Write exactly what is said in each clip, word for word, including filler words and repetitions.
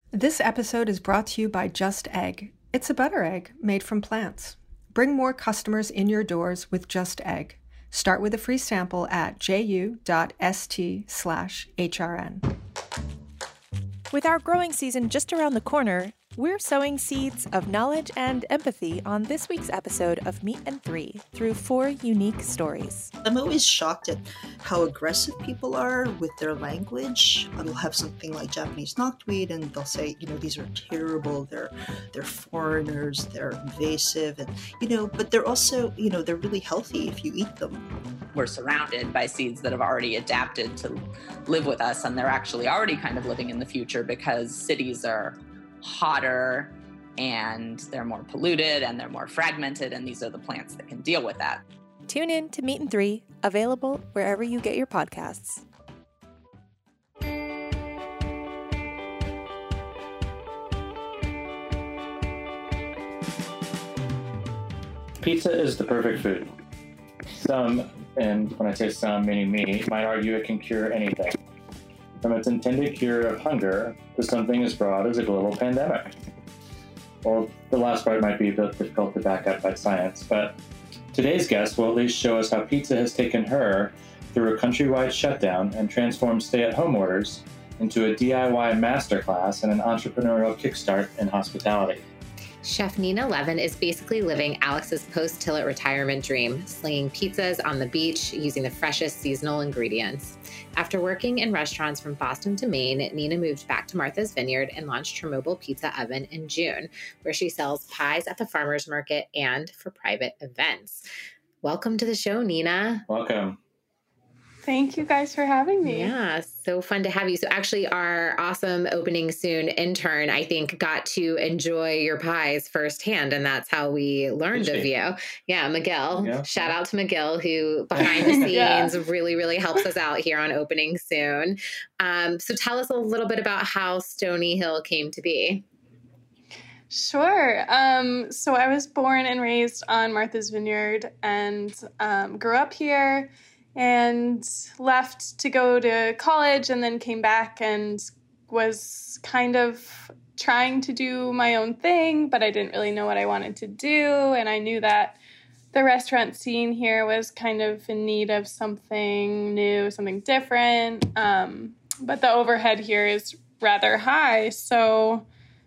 This episode is brought to you by Just Egg. It's a butter egg made from plants. Bring more customers in your doors with Just Egg. Start with a free sample at ju.st slash hrn. With our growing season just around the corner, we're sowing seeds of knowledge and empathy on this week's episode of Meat and Three through four unique stories. I'm always shocked at how aggressive people are with their language. They'll have something like Japanese knotweed and they'll say, you know, these are terrible, they're they're foreigners, they're invasive, and you know, but they're also, you know, they're really healthy if you eat them. We're surrounded by seeds that have already adapted to live with us, and they're actually already kind of living in the future because cities are hotter and they're more polluted and they're more fragmented, and these are the plants that can deal with that. Tune in to Meat and Three, available wherever you get your podcasts. Pizza is the perfect food. Some, and when I say some, meaning me, might argue it can cure anything. From its intended cure of hunger to something as broad as a global pandemic. Well, the last part might be a bit difficult to back up by science, but today's guest will at least show us how pizza has taken her through a countrywide shutdown and transformed stay-at-home orders into a D I Y masterclass and an entrepreneurial kickstart in hospitality. Chef Nina Levin is basically living Alex's post-Tillet retirement dream, slinging pizzas on the beach using the freshest seasonal ingredients. After working in restaurants from Boston to Maine, Nina moved back to Martha's Vineyard and launched her mobile pizza oven in June, where she sells pies at the farmer's market and for private events. Welcome to the show, Nina. Welcome. Thank you guys for having me. Yeah, so fun to have you. So actually our awesome opening soon intern, I think, got to enjoy your pies firsthand, and that's how we learned of you. Yeah, Miguel. Yeah. Shout out to Miguel, who behind the scenes yeah. really, really helps us out here on opening soon. Um, so tell us a little bit about how Stony Hill came to be. Sure. Um, so I was born and raised on Martha's Vineyard and um, grew up here. And left to go to college and then came back and was kind of trying to do my own thing, but I didn't really know what I wanted to do. And I knew that the restaurant scene here was kind of in need of something new, something different. Um, but the overhead here is rather high. So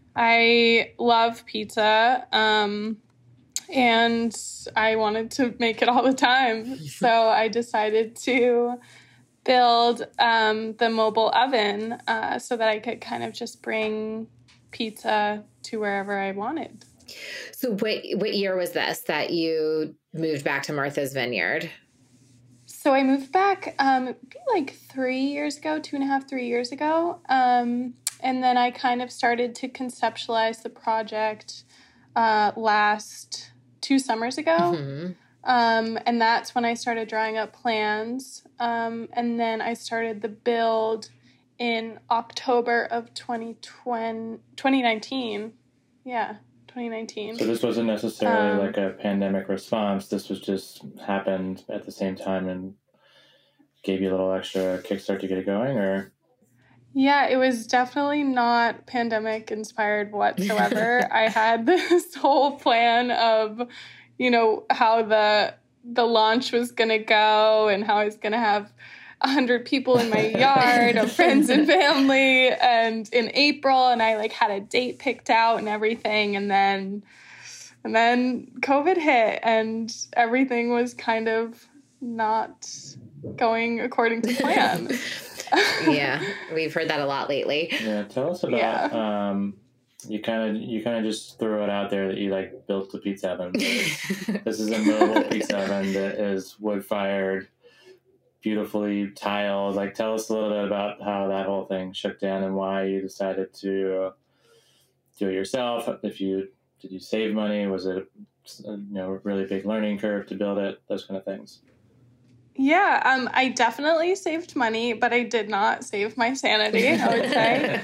I love pizza. Um, And I wanted to make it all the time. So I decided to build um, the mobile oven uh, so that I could kind of just bring pizza to wherever I wanted. So what, what year was this that you moved back to Martha's Vineyard? So I moved back um, like three years ago, two and a half, three years ago. Um, and then I kind of started to conceptualize the project uh, last two summers ago. Mm-hmm. Um, and that's when I started drawing up plans. Um, and then I started the build in October of twenty twenty, twenty nineteen. Yeah, twenty nineteen. So this wasn't necessarily um, like a pandemic response. This was just happened at the same time and gave you a little extra kickstart to get it going, or? Yeah, it was definitely not pandemic inspired whatsoever. I had this whole plan of, you know, how the the launch was going to go and how I was going to have a hundred people in my yard of friends and family and in April, and I like had a date picked out and everything, and then and then COVID hit and everything was kind of not going according to plan. Yeah, we've heard that a lot lately. Yeah, tell us about. Yeah. Um, you kind of you kind of just throw it out there that you like built the pizza oven. This is a mobile pizza oven that is wood fired, beautifully tiled. Like, tell us a little bit about how that whole thing shook down and why you decided to uh, do it yourself. If you did you save money? Was it a, you know a really big learning curve to build it? Those kind of things. Yeah, um, I definitely saved money, but I did not save my sanity, I would say.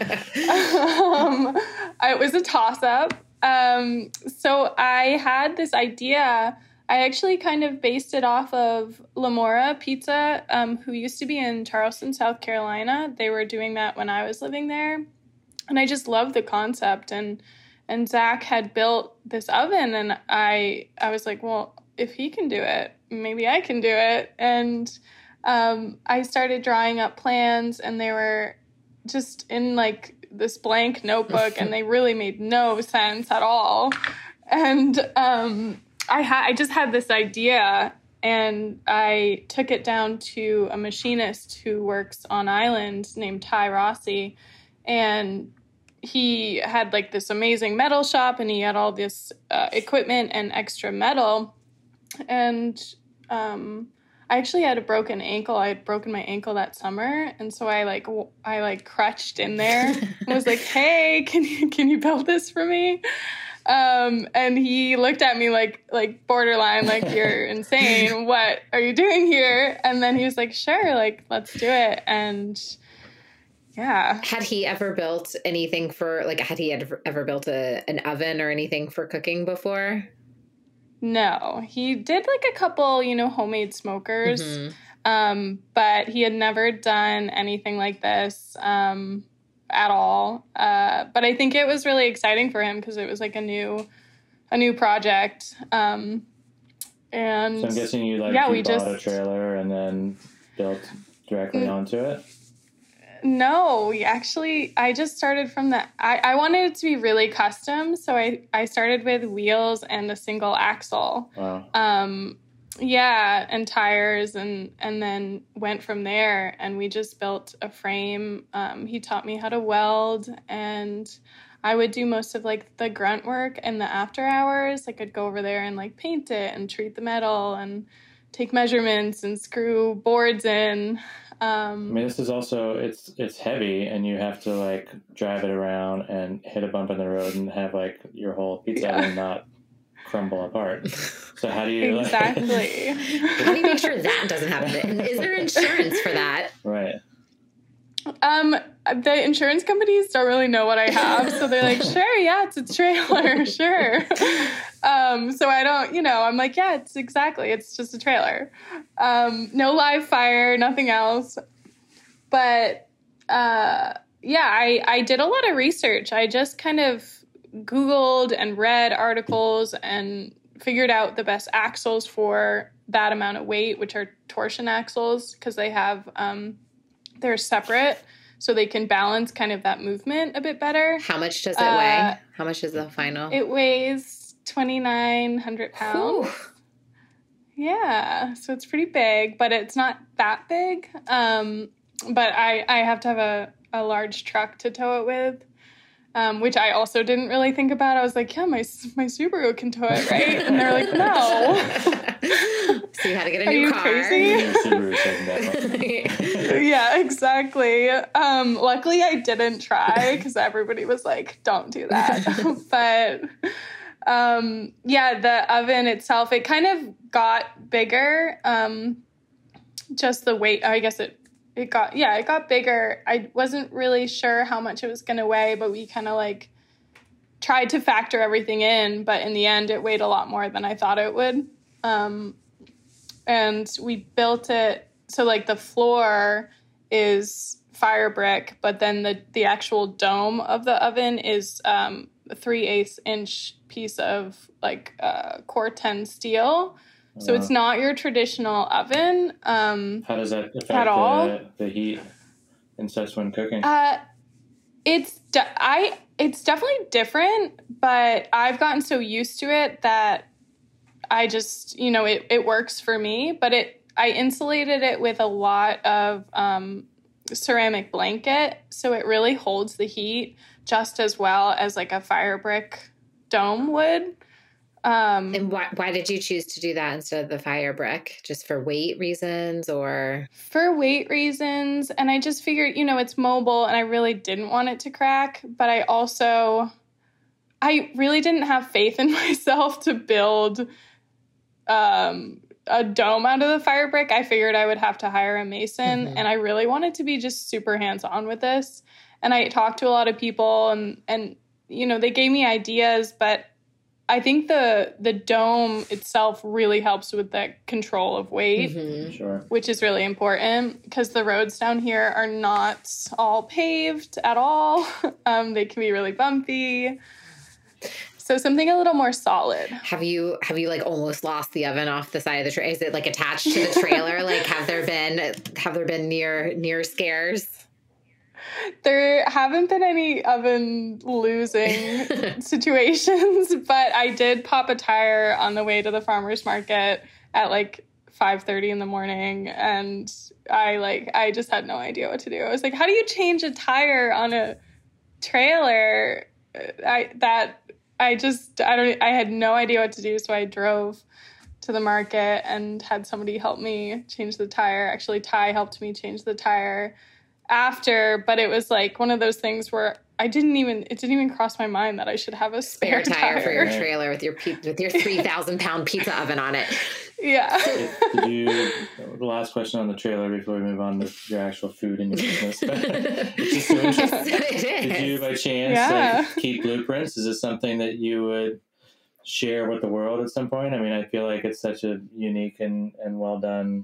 um, it was a toss-up. Um, so I had this idea. I actually kind of based it off of Lamora Pizza, um, who used to be in Charleston, South Carolina. They were doing that when I was living there. and I just loved the concept. And and Zach had built this oven, and I I was like, well, if he can do it, maybe I can do it. And um, I started drawing up plans, and they were just in like this blank notebook, and they really made no sense at all. And um, I had I just had this idea, and I took it down to a machinist who works on island named Ty Rossi, and he had like this amazing metal shop, and he had all this uh, equipment and extra metal. And um, I actually had a broken ankle. I had broken my ankle that summer, and so I like w- I like crutched in there and was like, "Hey, can you can you build this for me?" Um, and he looked at me like like borderline, like, "You're insane. What are you doing here?" And then he was like, "Sure, like let's do it." And yeah. Had he ever built anything for like? Had he ever ever built a an oven or anything for cooking before? No, he did like a couple, you know, homemade smokers, mm-hmm. um, but he had never done anything like this um, at all. Uh, but I think it was really exciting for him because it was like a new, a new project. Um, and so I'm guessing you like yeah, you we bought just a trailer and then built directly mm-hmm. onto it. No, we actually, I just started from the, I, I wanted it to be really custom. So I, I started with wheels and a single axle. Wow. Um, yeah. And tires and, and then went from there, and we just built a frame. Um, he taught me how to weld, and I would do most of like the grunt work and the after hours. Like I'd go over there and like paint it and treat the metal and take measurements and screw boards in. Um, I mean, this is also, it's it's heavy, and you have to, like, drive it around and hit a bump in the road and have, like, your whole pizza yeah. oven not crumble apart. So how do you... Exactly. Like... How do you make sure that doesn't happen? Is there insurance for that? Right. Um, the insurance companies don't really know what I have, so they're like, sure, yeah, it's a trailer, sure. Um, so I don't, you know, I'm like, yeah, it's exactly, it's just a trailer. Um, no live fire, nothing else. But, uh, yeah, I, I did a lot of research. I just kind of Googled and read articles and figured out the best axles for that amount of weight, which are torsion axles, because they have, um, they're separate, so they can balance kind of that movement a bit better. How much does it uh, weigh? How much is the final? It weighs twenty-nine hundred pounds. Whew. Yeah, so it's pretty big, but it's not that big. Um, but I, I have to have a, a large truck to tow it with, um, which I also didn't really think about. I was like, yeah, my my Subaru can tow it, right? And they're like, no. So you had to get a Are new you car. Crazy? Yeah, exactly. Um, luckily, I didn't try because everybody was like, don't do that. But um, yeah, the oven itself, it kind of got bigger. Um, just the weight, I guess it, it got, yeah, it got bigger. I wasn't really sure how much it was going to weigh, but we kind of like tried to factor everything in. But in the end, it weighed a lot more than I thought it would. Um, and we built it. So like the floor is fire brick, but then the, the actual dome of the oven is um, a three-eighths inch piece of like uh, Core ten steel. So it's not your traditional oven. Um, How does that affect at all. The, the heat and such when cooking? Uh, it's de- I it's definitely different, but I've gotten so used to it that I just, you know, it, it works for me. But it I insulated it with a lot of um, ceramic blanket, so it really holds the heat just as well as like a fire brick dome would. Um, and why, why did you choose to do that instead of the fire brick? Just for weight reasons or? For weight reasons. And I just figured, you know, it's mobile and I really didn't want it to crack. But I also, I really didn't have faith in myself to build um, a dome out of the fire brick. I figured I would have to hire a mason. Mm-hmm. And I really wanted to be just super hands-on with this. And I talked to a lot of people and, and, you know, they gave me ideas, but I think the the dome itself really helps with that control of weight, Mm-hmm. Sure. which is really important because the roads down here are not all paved at all. Um, they can be really bumpy. So something a little more solid. Have you have you like almost lost the oven off the side of the trailer? Is it like attached to the trailer? Like have there been have there been near near scares? There haven't been any oven losing situations, but I did pop a tire on the way to the farmer's market at like five thirty in the morning, and I like I just had no idea what to do. I was like, how do you change a tire on a trailer? I that I just I don't I had no idea what to do, so I drove to the market and had somebody help me change the tire. Actually, Ty helped me change the tire after, but it was like one of those things where I didn't even it didn't even cross my mind that I should have a spare, Spare tire, tire for your trailer with your pe- with your three thousand pound pizza oven on it. Yeah. Did you, the last question on the trailer before we move on to your actual food and your business. It's just so interesting. It Did you is. by chance Yeah. like, keep blueprints? Is this something that you would share with the world at some point? I mean, I feel like it's such a unique and, and well done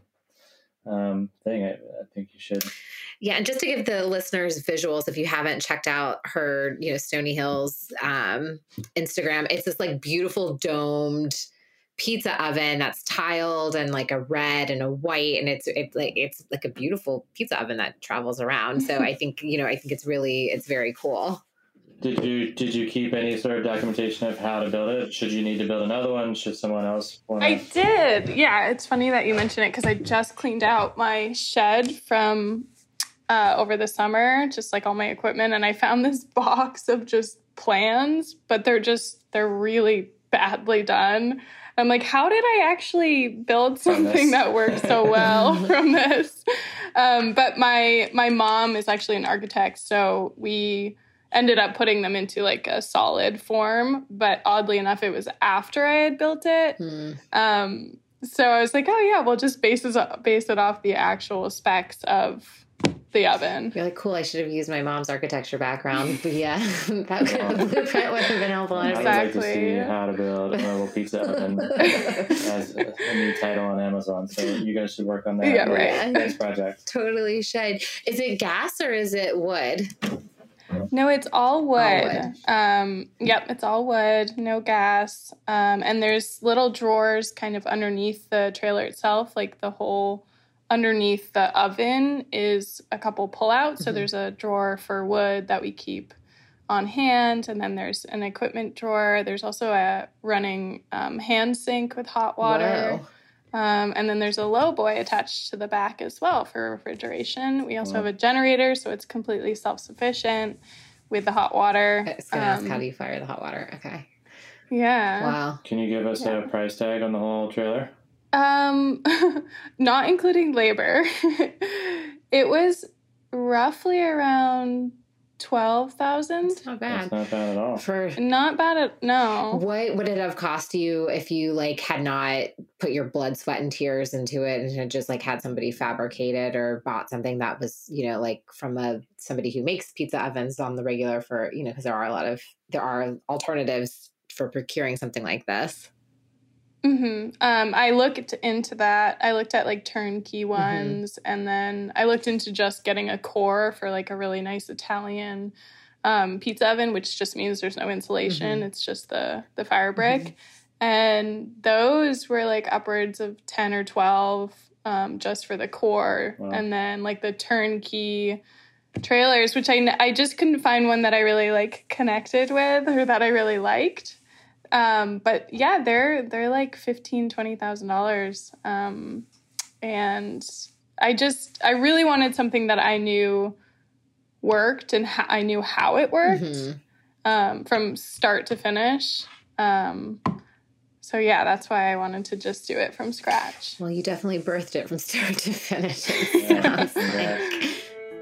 um, thing. I, I think you should. Yeah, and just to give the listeners visuals, if you haven't checked out her, you know, Stony Hills um, Instagram, it's this like beautiful domed pizza oven that's tiled and like a red and a white, and it's it's like it's like a beautiful pizza oven that travels around. So I think you know I think it's really it's very cool. Did you did you keep any sort of documentation of how to build it? Should you need to build another one? Should someone else want I to? did. Yeah, it's funny that you mention it because I just cleaned out my shed from uh, over the summer, just like all my equipment, and I found this box of just plans, but they're just they're really badly done. I'm like, how did I actually build something that works so well from this? Um, but my my mom is actually an architect, so we ended up putting them into like a solid form. But oddly enough, it was after I had built it. Hmm. Um, so I was like, oh yeah, we'll just base it, base it off the actual specs of the oven. You're like, cool, I should have used my mom's architecture background. But yeah, that kind of blueprint would have been helpful. I'd Exactly. like to see how to build a mobile pizza oven as a, a new title on Amazon. So you guys should work on that. Yeah, right. Next project. Totally should. Is it gas or is it wood? No, it's all wood. All wood. Um, yep, it's all wood, no gas. Um, and there's little drawers kind of underneath the trailer itself, like the whole underneath the oven is a couple pullouts. So Mhm. there's a drawer for wood that we keep on hand, and then there's an equipment drawer. There's also a running um, hand sink with hot water. Whoa. Um, and then there's a low boy attached to the back as well for refrigeration. We also Wow. have a generator, so it's completely self-sufficient with the hot water. I was going to ask, Um, how do you fire the hot water? Okay. Yeah. Wow. Can you give us Yeah. a price tag on the whole trailer? Um, not including labor. It was roughly around twelve thousand. It's not bad. That's not bad at all. For Not bad at, no. what would it have cost you if you like had not put your blood, sweat, and tears into it and had just like had somebody fabricate it or bought something that was, you know, like from a somebody who makes pizza ovens on the regular for, you know, because there are a lot of there are alternatives for procuring something like this. hmm Um, I looked into that. I looked at like turnkey ones, and then I looked into just getting a core for like a really nice Italian um, pizza oven, which just means there's no insulation. Mhm. It's just the the fire brick, and those were like upwards of ten or twelve um, just for the core, Wow. and then like the turnkey trailers, which I n- I just couldn't find one that I really like connected with or that I really liked. Um, but yeah, they're they're like fifteen, twenty thousand dollars. Um, and I just I really wanted something that I knew worked and ha- I knew how it worked Mhm. um, from start to finish. Um, so yeah, that's why I wanted to just do it from scratch. Well, you definitely birthed it from start to finish. It Yeah, sounds congrats. like.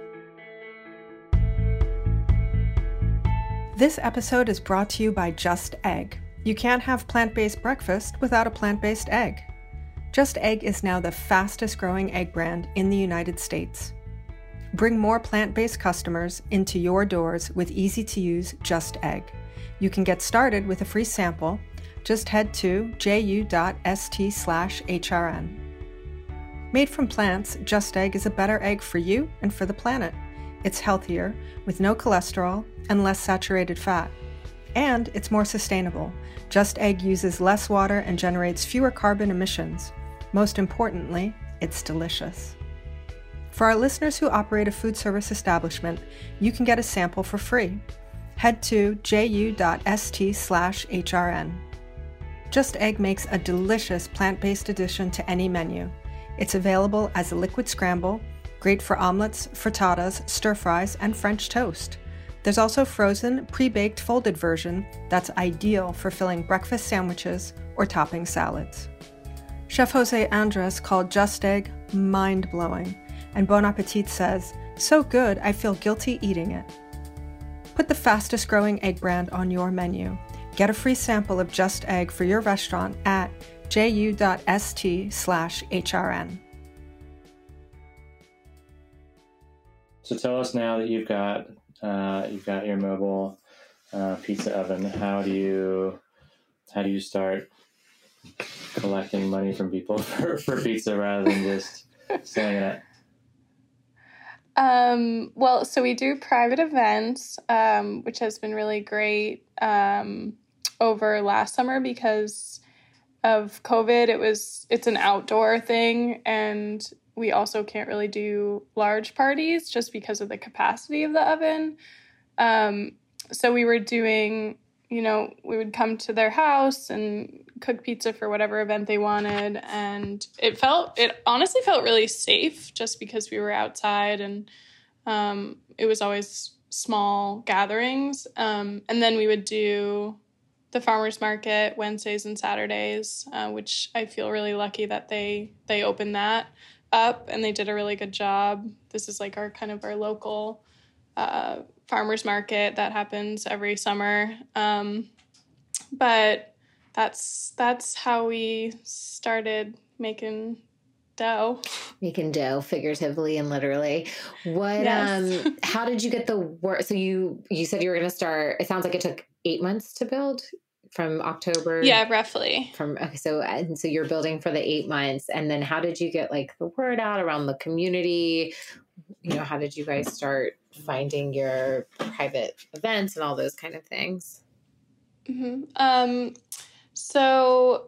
This episode is brought to you by Just Egg. You can't have plant-based breakfast without a plant-based egg. Just Egg is now the fastest growing egg brand in the United States. Bring more plant-based customers into your doors with easy-to-use Just Egg. You can get started with a free sample. Just head to ju.st slash hrn. Made from plants, Just Egg is a better egg for you and for the planet. It's healthier, with no cholesterol and less saturated fat. And it's more sustainable. Just Egg uses less water and generates fewer carbon emissions. Most importantly, it's delicious. For our listeners who operate a food service establishment, you can get a sample for free. Head to ju.st slash hrn. Just Egg makes a delicious plant-based addition to any menu. It's available as a liquid scramble, great for omelets, frittatas, stir-fries, and French toast. There's also frozen, pre-baked folded version that's ideal for filling breakfast sandwiches or topping salads. Chef Jose Andres called Just Egg mind-blowing, and Bon Appetit says, "So good, I feel guilty eating it." Put the fastest growing egg brand on your menu. Get a free sample of Just Egg for your restaurant at ju.st slash hrn. So tell us now that you've got uh, you've got your mobile uh, pizza oven. How do you how do you start collecting money from people for, for pizza rather than just selling it? Um, well, so we do private events, um, which has been really great um, over last summer because of COVID. It was it's an outdoor thing, and we also can't really do large parties just because of the capacity of the oven. Um, so we were doing, you know, we would come to their house and cook pizza for whatever event they wanted. And it felt, it honestly felt really safe just because we were outside, and um, it was always small gatherings. Um, and then we would do the farmers market Wednesdays and Saturdays, uh, which I feel really lucky that they, they opened that up and they did a really good job. This is like our kind of our local uh, farmers market that happens every summer. Um, but that's that's how we started making dough. Making dough, figuratively and literally. What? Yes. Um, how did you get the work? So you you said you were going to start. It sounds like it took eight months to build. From October? Yeah, roughly. From okay, so and so you're building for the eight months, and then how did you get like the word out around the community? You know, how did you guys start finding your private events and all those kind of things? Mm-hmm. Um, so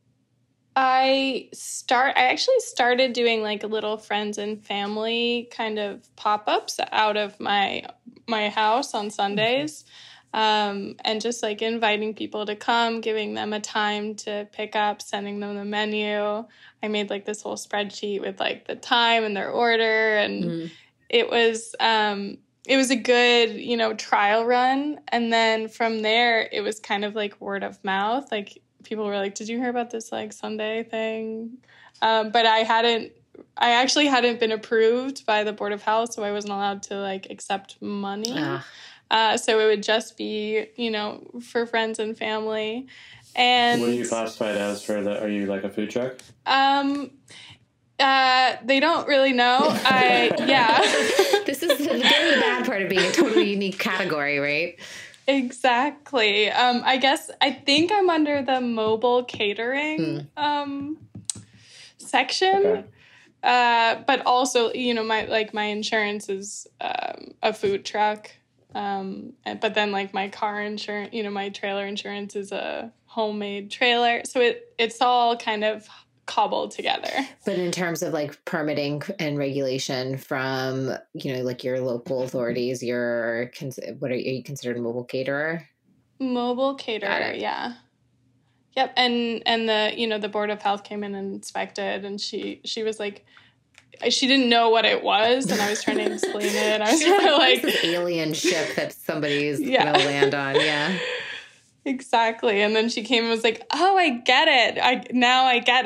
I start. I actually started doing like little friends and family kind of pop-ups out of my my house on Sundays. Mm-hmm. Um, and just like inviting people to come, giving them a time to pick up, sending them the menu. I made like this whole spreadsheet with like the time and their order. And mm. it was, um, it was a good, you know, trial run. And then from there, it was kind of like word of mouth. Like people were like, did you hear about this like Sunday thing? Um, but I hadn't, I actually hadn't been approved by the Board of Health, so I wasn't allowed to like accept money. Ah. Uh, so it would just be, you know, for friends and family. And what do you classify it as for the, are you like a food truck? Um, uh, they don't really know. I, yeah. This is the good and the bad part of being a totally unique category, right? Exactly. Um, I guess, I think I'm under the mobile catering, hmm. um, section. Okay. Uh, but also, you know, my, like my insurance is, um, a food truck. Um, and, but then like my car insurance, you know, my trailer insurance is a homemade trailer. So it, it's all kind of cobbled together. But in terms of like permitting and regulation from, you know, like your local authorities, you're, what are you, are you considered a mobile caterer? Mobile caterer. Yeah. Yep. And, and the, you know, the Board of Health came in and inspected, and she, she was like, she didn't know what it was, and I was trying to explain it. I was trying to like this alien ship that somebody's yeah. gonna land on. Yeah, exactly. And then she came and was like, "Oh, I get it. I now I get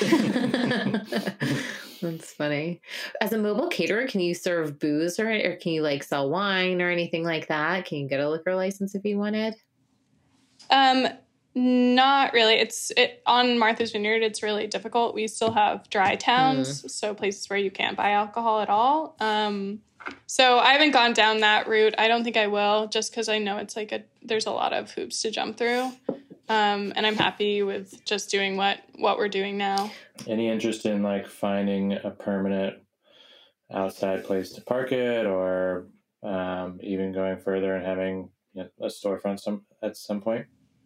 it." That's funny. As a mobile caterer, can you serve booze or or can you like sell wine or anything like that? Can you get a liquor license if you wanted? Um. Not really. It's it, on Martha's Vineyard, it's really difficult. We still have dry towns, mm. so places where you can't buy alcohol at all. Um, So I haven't gone down that route. I don't think I will, just because I know it's like a there's a lot of hoops to jump through. Um, and I'm happy with just doing what, what we're doing now. Any interest in like finding a permanent outside place to park it, or um, even going further and having, you know, a storefront some at some point?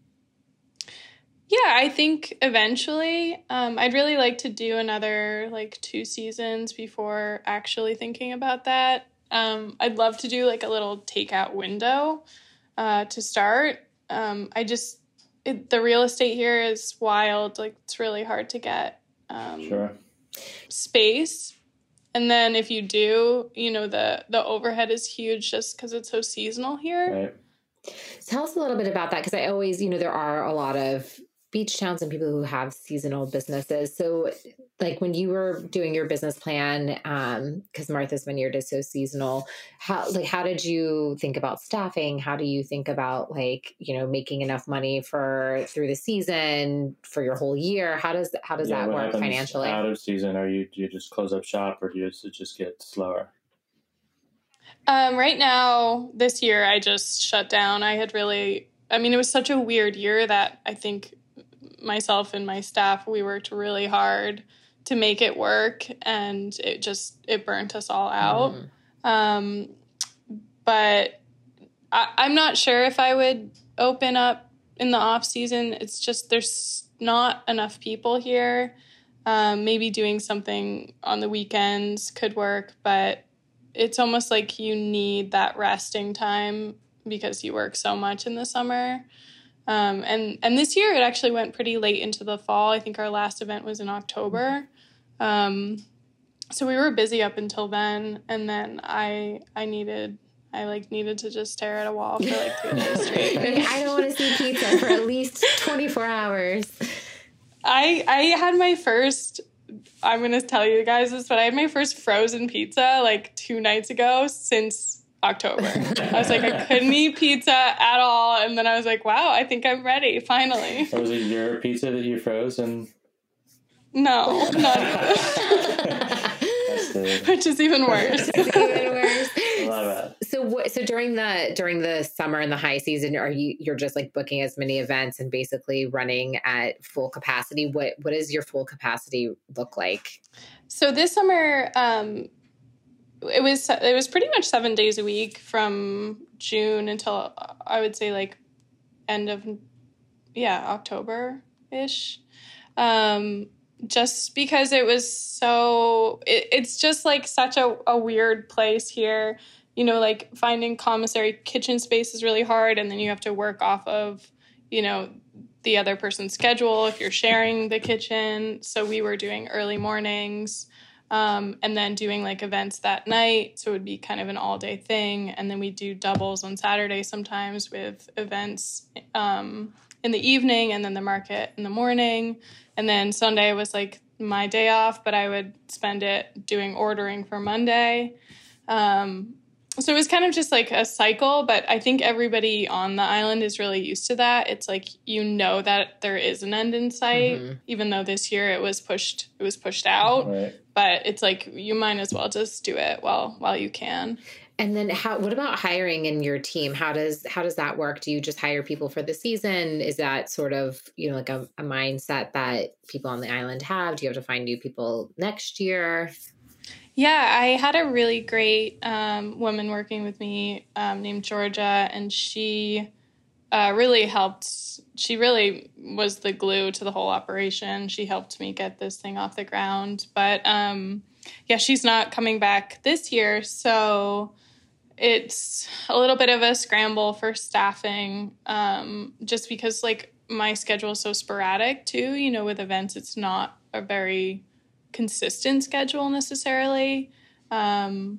Yeah, I think eventually um, I'd really like to do another like two seasons before actually thinking about that. Um, I'd love to do like a little takeout window uh, to start. Um, I just, it, the real estate here is wild. Like it's really hard to get um, sure. space. And then if you do, you know, the, the overhead is huge just because it's so seasonal here. Right. Tell us a little bit about that, because I always, you know, there are a lot of beach towns and people who have seasonal businesses. So like when you were doing your business plan, um, because Martha's Vineyard is so seasonal, how like how did you think about staffing? How do you think about like, you know, making enough money for through the season for your whole year? How does how does Yeah, that what work financially? Out of season, are you do you just close up shop, or do you just, it just get slower? Um, right now, this year, I just shut down. I had really, I mean, it was such a weird year that I think myself and my staff, we worked really hard to make it work, and it just, it burnt us all out. Mm. Um, but I, I'm not sure if I would open up in the off season. It's just, there's not enough people here. Um, maybe doing something on the weekends could work, but it's almost like you need that resting time because you work so much in the summer. Um, and, and this year it actually went pretty late into the fall. I think our last event was in October. Um, so we were busy up until then. And then I, I needed, I like needed to just stare at a wall for like three days straight. I don't want to see pizza for at least twenty-four hours. I, I had my first, I'm going to tell you guys this, but I had my first frozen pizza like two nights ago since October. I was like, I couldn't eat pizza at all. And then I was like, wow, I think I'm ready, finally. Was it your pizza that you froze? And no, not even. Which is even worse. even worse. I love it. So what, so during the, during the summer and the high season, are you, you're just like booking as many events and basically running at full capacity? What, what does your full capacity look like? So this summer, um, it was, it was pretty much seven days a week from June until I would say like end of, yeah, October-ish. Um, just because it was so, it, it's just like such a, a weird place here. You know, like finding commissary kitchen space is really hard. And then you have to work off of, you know, the other person's schedule if you're sharing the kitchen. So we were doing early mornings um, and then doing like events that night. So it would be kind of an all day thing. And then we do doubles on Saturday sometimes with events um, in the evening and then the market in the morning. And then Sunday was like my day off, but I would spend it doing ordering for Monday. Um, so it was kind of just like a cycle, but I think everybody on the island is really used to that. It's like, you know that there is an end in sight, mm-hmm. even though this year it was pushed, it was pushed out, right. But it's like, you might as well just do it while, while you can. And then how, what about hiring in your team? How does, how does that work? Do you just hire people for the season? Is that sort of, you know, like a, a mindset that people on the island have? Do you have to find new people next year? Yeah, I had a really great um, woman working with me um, named Georgia, and she uh, really helped. She really was the glue to the whole operation. She helped me get this thing off the ground. But um, yeah, she's not coming back this year, so it's a little bit of a scramble for staffing um, just because like my schedule is so sporadic too. You know, with events, it's not a very consistent schedule necessarily. Um,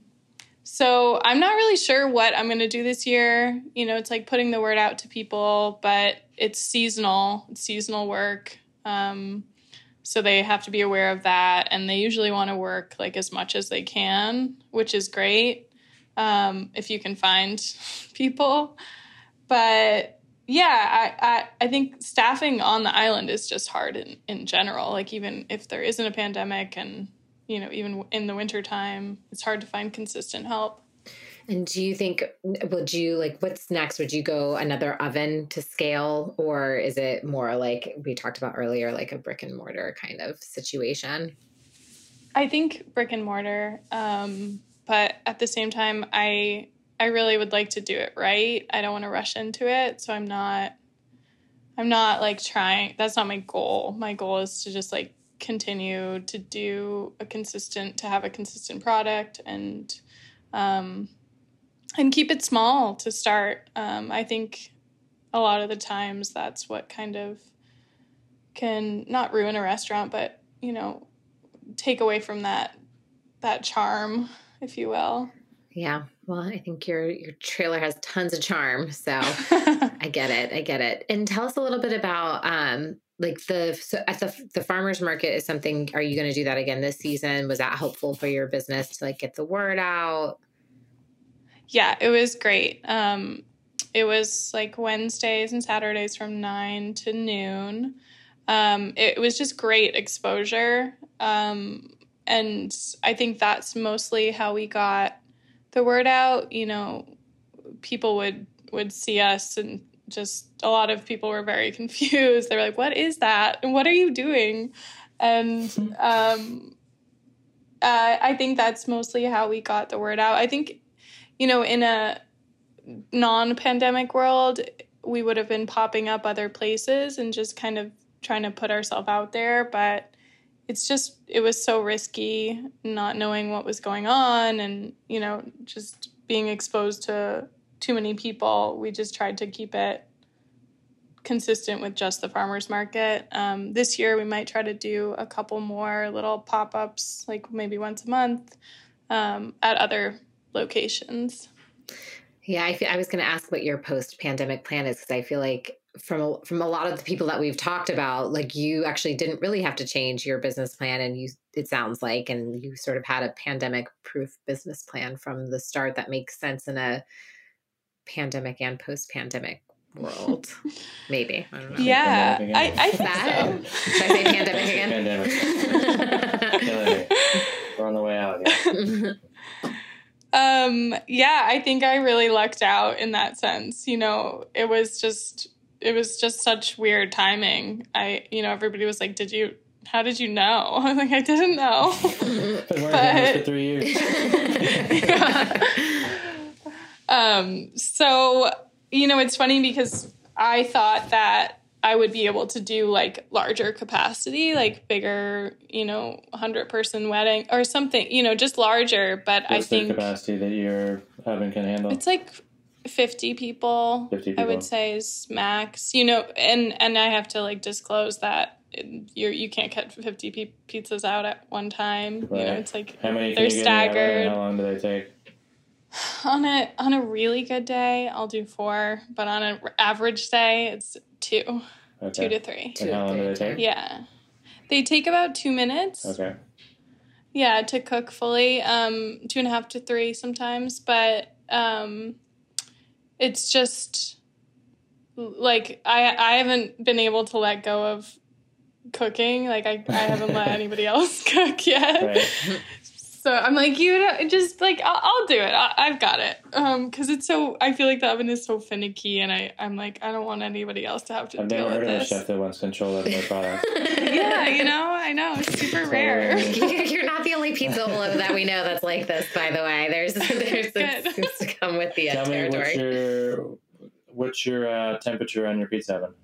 so I'm not really sure what I'm going to do this year. You know, it's like putting the word out to people, but it's seasonal, it's seasonal work. Um, so they have to be aware of that. And they usually want to work like as much as they can, which is great. Um, if you can find people, but yeah, I, I, I think staffing on the island is just hard in, in general. Like even if there isn't a pandemic and, you know, even in the winter time, it's hard to find consistent help. And do you think, would you like, what's next? Would you go another oven to scale, or is it more like we talked about earlier, like a brick and mortar kind of situation? I think brick and mortar. Um, but at the same time, I, I really would like to do it right. I don't want to rush into it. So I'm not, I'm not like trying, that's not my goal. My goal is to just like continue to do a consistent, to have a consistent product and, um, and keep it small to start. Um, I think a lot of the times that's what kind of can not ruin a restaurant, but, you know, take away from that, that charm, if you will. Yeah. Well, I think your, your trailer has tons of charm. So I get it. I get it. And tell us a little bit about, um, like the, so at the, the farmer's market is something, are you going to do that again this season? Was that helpful for your business to like get the word out? Yeah, it was great. Um, it was like Wednesdays and Saturdays from nine to noon. Um, it was just great exposure. Um, and I think that's mostly how we got the word out. You know, people would, would see us and just a lot of people were very confused. They were like, what is that? And what are you doing? And um, uh, I think that's mostly how we got the word out. I think, you know, in a non-pandemic world, we would have been popping up other places and just kind of trying to put ourselves out there. But it's just, it was so risky not knowing what was going on and, you know, just being exposed to too many people. We just tried to keep it consistent with just the farmer's market. Um, this year, we might try to do a couple more little pop-ups, like maybe once a month um, at other locations. Yeah, I, feel, I was going to ask what your post-pandemic plan is, because I feel like from a, from a lot of the people that we've talked about, like you actually didn't really have to change your business plan, and you it sounds like, and you sort of had a pandemic-proof business plan from the start that makes sense in a pandemic and post-pandemic world. Maybe. I don't know. Yeah, I, I think that, so. Should I say pandemic again? Pandemic. We're on the way out again. Um, yeah, I think I really lucked out in that sense. You know, it was just, it was just such weird timing. I, you know, everybody was like, did you, how did you know? I was like, I didn't know. Been wearing this for three years. Yeah. Um, so, you know, it's funny because I thought that I would be able to do like larger capacity, like bigger, you know, hundred person wedding or something, you know, just larger. But What's I think the capacity that your oven can handle? It's like fifty people, fifty people. I would say is max, you know, and, and I have to like disclose that you're, you can't cut fifty p- pizzas out at one time. Right. You know, it's like how many they're can you get in the oven, staggered. and how long do they take? On a on a really good day, I'll do four, but on an average day, it's two, Okay. two to three. And how long do they take? Yeah, they take about two minutes. Okay. Yeah, to cook fully, um, two and a half to three sometimes, but um, it's just like I I haven't been able to let go of cooking. Like I I haven't let anybody else cook yet. Right. So I'm like, you know, just like, I'll, I'll do it. I, I've got it. Um, cause it's so, I feel like the oven is so finicky and I, I'm like, I don't want anybody else to have to I've deal never with heard this. of a chef that wants control over their product. Yeah, you know, I know. It's super So, rare. uh, You're not the only pizza that we know that's like this, by the way. There's there's Good. seems to come with the uh, Tell me what's territory. your what's your uh, temperature on your pizza oven?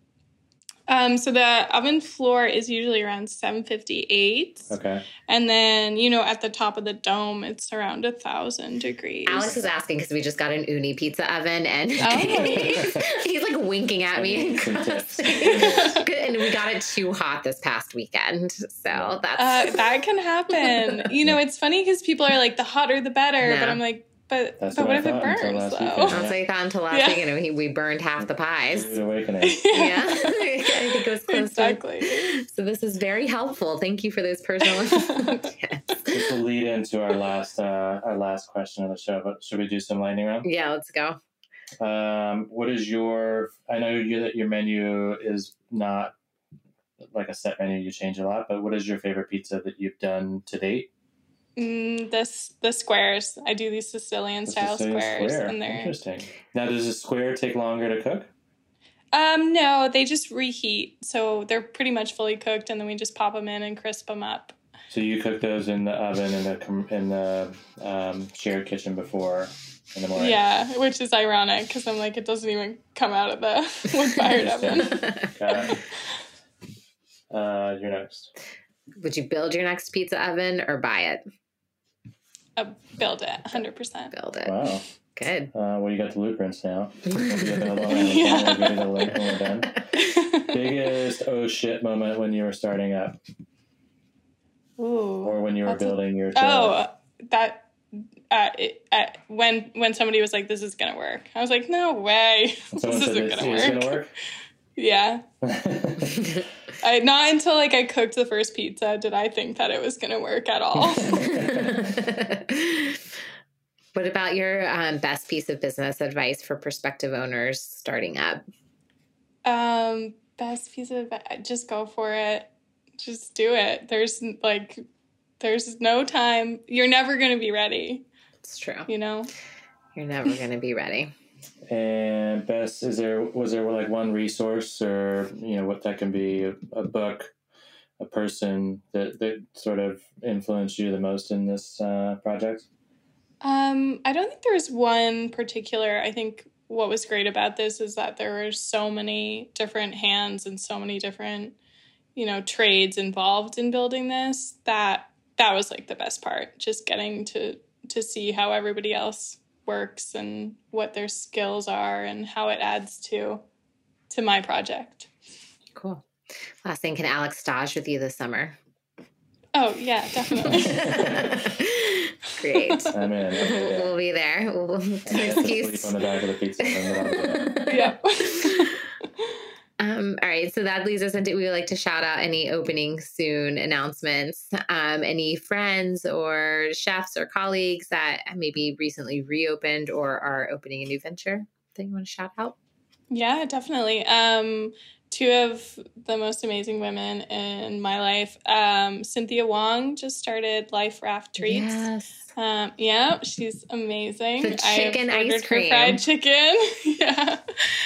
Um, so the oven floor is usually around seven fifty-eight. Okay. And then, you know, at the top of the dome, it's around a thousand degrees. Alex is asking because we just got an Uni pizza oven and Oh. he's, he's like winking at me. Some tips. And we got it too hot this past weekend. So that's. Uh, that can happen. You know, it's funny because people are like, the hotter the better. No. But I'm like, but, That's but what what I if it thought until burns, last though? weekend. That's what I thought until last Yeah. weekend. We, we burned half the pies. Rude awakening. Yeah. I think it was close Exactly. to. So this is very helpful. Thank you for those personal tips. This will lead into our last uh, our last question of the show. But should we do some lightning round? Yeah, let's go. Um, what is your? I know you that your menu is not like a set menu. You change a lot. But what is your favorite pizza that you've done to date? Mm, this the squares. I do these Sicilian The style Sicilian squares, square. and they're Interesting. Now, does a square take longer to cook? um no, they just reheat, so they're pretty much fully cooked, and then we just pop them in and crisp them up. So you cook those in the oven in the com- in the um, shared kitchen before in the morning. Yeah, which is ironic because I'm like, it doesn't even come out of the wood-fired oven. Got it. Uh, you're next. Would you build your next pizza oven or buy it? Uh, build it, one hundred percent. Build it. Wow. Good. Uh, well, you got the blueprints now. We'll get that along and Yeah. we'll get it along when we're done. Biggest oh shit moment when you were starting up, Ooh. or when you were That's a- building your channel. Oh, that uh, it, uh, when when somebody was like, "This is gonna work," I was like, "No way, And this someone said isn't it's, gonna it's work." gonna work. Yeah, I, not until like I cooked the first pizza did I think that it was gonna work at all. What about your um, best piece of business advice for prospective owners starting up? um, best piece of just go for it, just do it. There's like, there's no time. You're never gonna be ready. It's true. You know. You're never going to be ready. And best, is there was there like one resource, or you know what that can be, a, a book, a person that that sort of influenced you the most in this uh, project? Um, I don't think there's one particular. I think what was great about this is that there were so many different hands and so many different, you know, trades involved in building this, that that was like the best part, just getting to to see how everybody else works and what their skills are and how it adds to to my project. Cool. Last thing, can Alex stage with you this summer? Oh, yeah, definitely. Great. I'm in. We'll, we'll be there. We'll, I have to sleep on the back of the pizza. And then Yeah. Um, all right, so that leads us into, we would like to shout out any opening soon announcements, um, any friends or chefs or colleagues that maybe recently reopened or are opening a new venture that you want to shout out? Yeah, definitely. Um, two of the most amazing women in my life. Um, Cynthia Wong just started Life Raft Treats. Yes. Um, yeah, she's amazing. The chicken I ordered ice cream. her fried chicken. Yeah.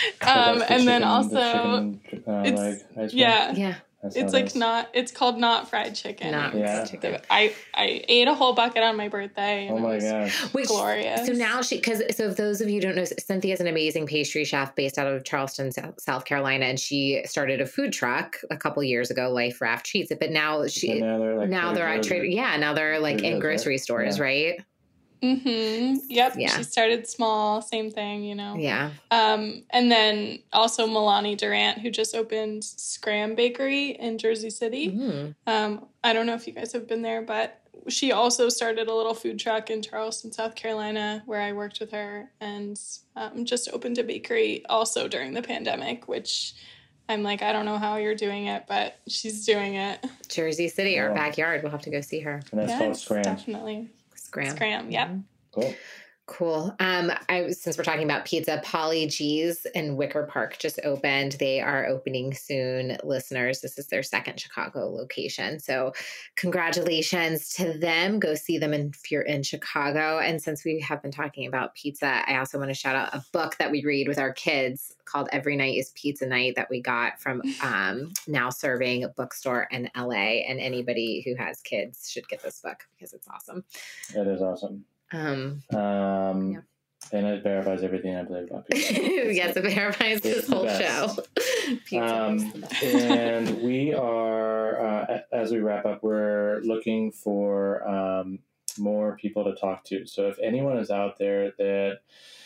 Um, the and then chicken- also, the chicken, uh, it's- like, ice cream? yeah, Yeah. That's how it's it like is. not, it's called Not Fried Chicken. Not Yeah. chicken. I, I ate a whole bucket on my birthday. And Oh my it was gosh. Which, glorious. So now she, because so if those of you who don't know, Cynthia is an amazing pastry chef based out of Charleston, South South Carolina, and she started a food truck a couple years ago, Life Raft Treats. But now she, And now they're like now they're at Trader Trader, yeah, now they're like Trader in Joe's, grocery right? stores, Yeah. right? Mm-hmm. Yep. Yeah. She started small, same thing, you know. Yeah. Um, and then also Milani Durant, who just opened Scram Bakery in Jersey City. Mm. Um, I don't know if you guys have been there, but she also started a little food truck in Charleston, South Carolina, where I worked with her, and um, just opened a bakery also during the pandemic, which I'm like, I don't know how you're doing it, but she's doing it. Jersey City, our Wow. backyard. We'll have to go see her. And that's called Yes, Scram. definitely. Scram. Scram, yep. Cool. Cool. Um, I since we're talking about pizza, Polly G's in Wicker Park just opened. They are opening soon, listeners. This is their second Chicago location. So congratulations to them. Go see them if you're in Chicago. And since we have been talking about pizza, I also want to shout out a book that we read with our kids called Every Night is Pizza Night that we got from um, Now Serving Bookstore in L A. And anybody who has kids should get this book because it's awesome. That is awesome. Um, Um, Yeah. And it verifies everything I believe about pizza. It's yes, the- it verifies this it's the whole best. show. Pizza Um, is the best. and we are, uh, as we wrap up, we're looking for um, more people to talk to. So if anyone is out there that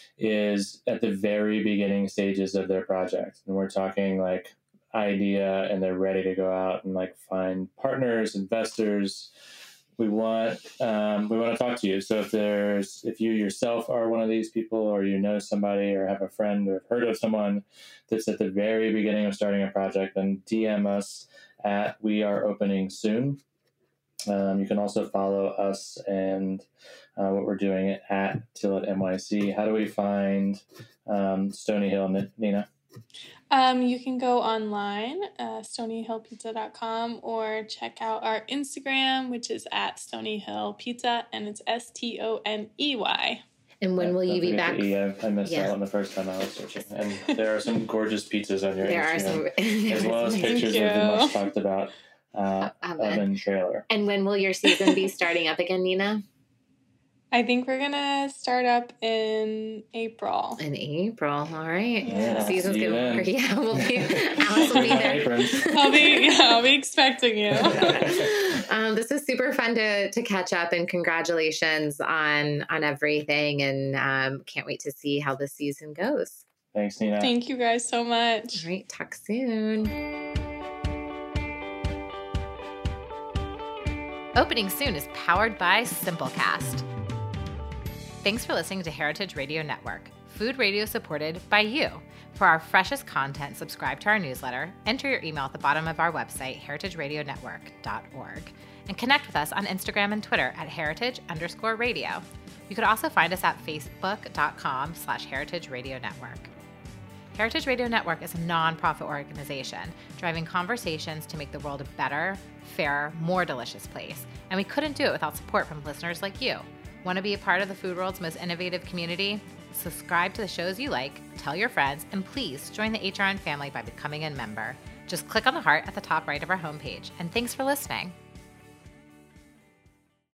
is at the very beginning stages of their project, and we're talking like idea, and they're ready to go out and like find partners, investors, we want um, we want to talk to you. So if there's if you yourself are one of these people, or you know somebody, or have a friend, or have heard of someone that's at the very beginning of starting a project, then D M us at We Are Opening Soon. Um, you can also follow us and uh, what we're doing at Till at N Y C. How do we find um, Stony Hill, Nina? Um, you can go online, uh, stony hill pizza dot com, or check out our Instagram, which is at Stony Hill Pizza, and it's S T O N E Y. And when Yeah, will you don't be forget back? the E. I I missed Yeah. that one the first time I was searching. And there are some gorgeous pizzas on your There are Instagram, some. as well as Thank pictures of the you. much talked about uh, Oven. oven trailer. And when will your season be starting up again, Nina? I think we're going to start up in April. In April. All right. Yeah. Season's See you gonna then. yeah, we'll be Alice will be My there. aprons. I'll be, yeah, I'll be expecting you. um, this was super fun to to catch up, and congratulations on on everything, and um, can't wait to see how this season goes. Thanks, Nina. Thank you guys so much. All right, talk soon. Opening Soon is powered by Simplecast. Thanks for listening to Heritage Radio Network, food radio supported by you. For our freshest content, subscribe to our newsletter, enter your email at the bottom of our website, heritage radio network dot org, and connect with us on Instagram and Twitter at heritage underscore radio. You could also find us at facebook.com slash heritage radio network. Heritage Radio Network is a nonprofit organization driving conversations to make the world a better, fairer, more delicious place. And we couldn't do it without support from listeners like you. Want to be a part of the food world's most innovative community? Subscribe to the shows you like, tell your friends, and please join the H R N family by becoming a member. Just click on the heart at the top right of our homepage. And thanks for listening.